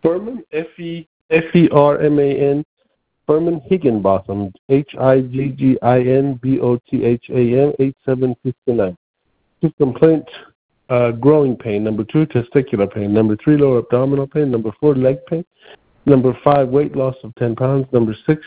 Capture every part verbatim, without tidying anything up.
Furman, F E F E R M A N, Furman Higginbotham, H I G G I N B O T H A M, eight seven five nine. Two, complaint, uh, growing pain. Number two, testicular pain. Number three, lower abdominal pain. Number four, leg pain. Number five, weight loss of ten pounds. Number six,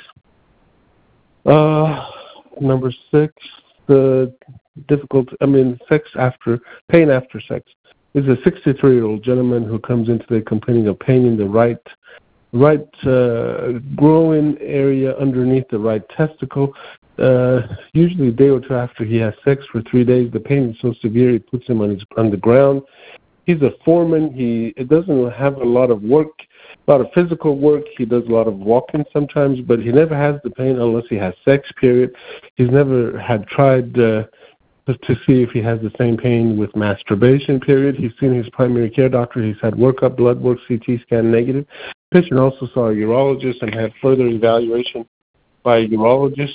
uh, number six, the difficult, I mean, sex after, pain after sex. This is a sixty-three-year-old gentleman who comes into the complaining of pain in the right right uh, growing area underneath the right testicle. Uh, usually a day or two after he has sex for three days, the pain is so severe it puts him on, his, on the ground. He's a foreman. He it doesn't have a lot of work, a lot of physical work. He does a lot of walking sometimes, but he never has the pain unless he has sex, period. He's never had tried uh, to see if he has the same pain with masturbation, period. He's seen his primary care doctor. He's had workup, blood work, C T scan negative. The patient also saw a urologist and had further evaluation by a urologist.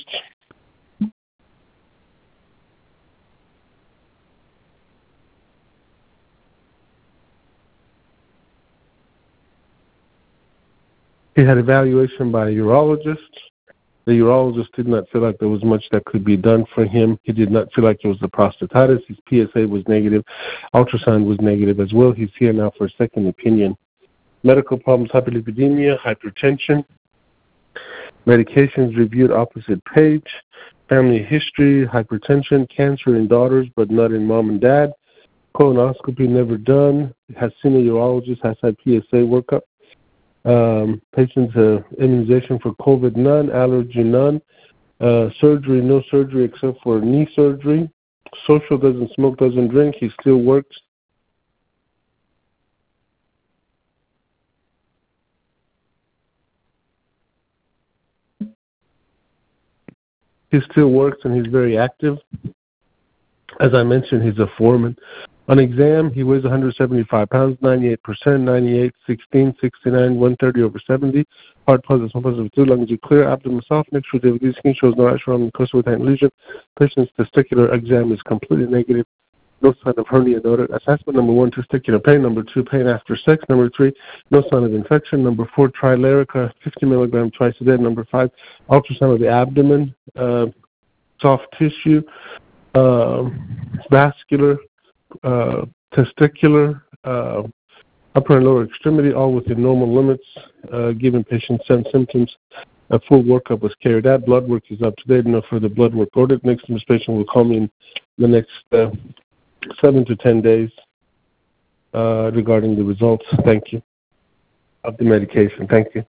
He had evaluation by a urologist. The urologist did not feel like there was much that could be done for him. He did not feel like it was the prostatitis. His P S A was negative. Ultrasound was negative as well. He's here now for a second opinion. Medical problems, hyperlipidemia, hypertension. Medications reviewed opposite page. Family history, hypertension, cancer in daughters but not in mom and dad. Colonoscopy never done. Has seen a urologist, has had P S A workup. Um, patient's uh, immunization for COVID, none. Allergy, none. Uh, surgery, no surgery except for knee surgery. Social, doesn't smoke, doesn't drink. He still works. He still works and he's very active. As I mentioned, he's a foreman. On exam, he weighs one hundred seventy-five pounds, ninety-eight percent, ninety-eight, sixteen, sixty-nine, one thirty over seventy. Heart positive, one positive two, lungs are clear, abdomen soft, mixture with D V D skin shows no action on the coastal with lesion. Patient's testicular exam is completely negative. No sign of hernia noted. Assessment number one, testicular pain. Number two, pain after sex. Number three, no sign of infection. Number four, Trilerica, fifty milligrams twice a day. Number five, ultrasound of the abdomen, uh, soft tissue, uh, vascular, uh, testicular, uh, upper and lower extremity, all within normal limits. Uh, given patient some symptoms, a full workup was carried out. Blood work is up to date. No further blood work ordered. Next time this patient will call me in the next uh, seven to ten days uh, regarding the results. Thank you. Of the medication. Thank you.